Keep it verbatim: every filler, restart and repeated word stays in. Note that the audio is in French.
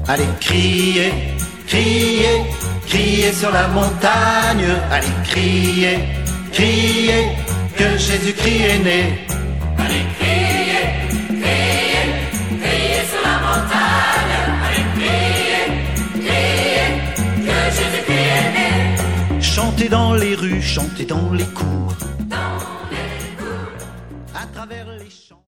Allez, criez, criez, criez sur la montagne. Allez, criez, criez, que Jésus-Christ est né. Allez, criez, criez, criez sur la montagne. Allez, criez, criez, que Jésus-Christ est né. Chantez dans les rues, chantez dans les cours, Dans les cours, à travers les champs.